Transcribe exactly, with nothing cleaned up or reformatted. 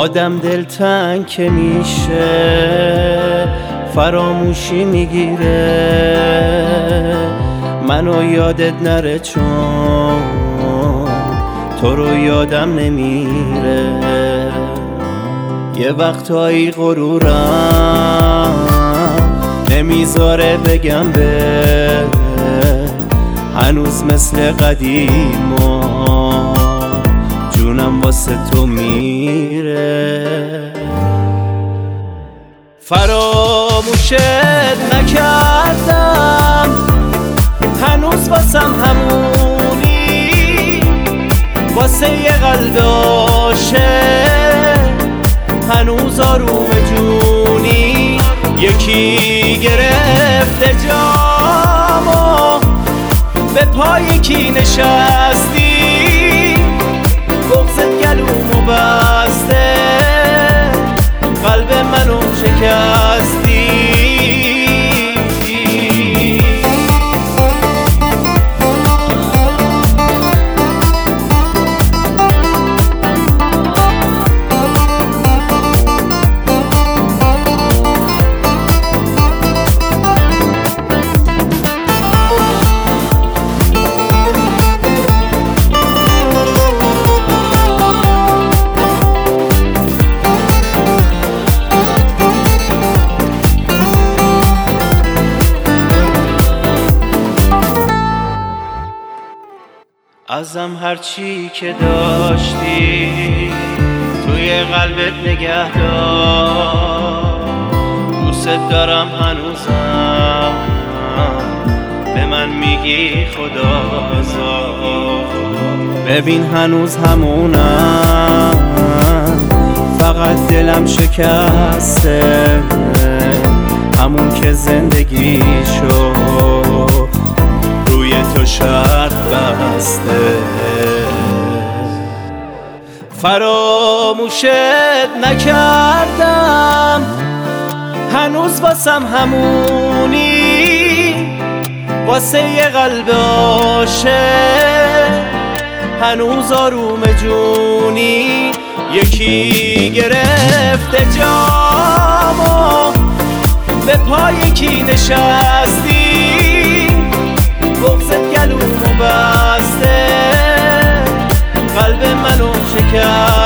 آدم دلتنگ که میشه فراموشی میگیره، منو یادت نره چون تو رو یادم نمیره. یه وقتایی غرورم نمیذاره بگم به هنوز مثل قدیما جونم واسه تو میره. فراموشت نکردم هنوز واسم همونی، واسه یه قلب عاشق هنوز آروم جونی. یکی گرفته جامو به پای کی نشستی، بغضت گلومو بسته قلب منو شکستی. ازم هرچی که داشتی توی قلبت نگه دار، دوست دارم هنوزم به من میگی خدازار. ببین هنوز همونم فقط دلم شکسته، همون که زندگی شد روی تو شرط بسته. فراموشت نکردم هنوز واسم همونی، واسه یه قلب عاشق هنوز آروم جونی. یکی گرفته جامو به پای کی نشستی، بغضت گلومو بسته قلب منو شکست.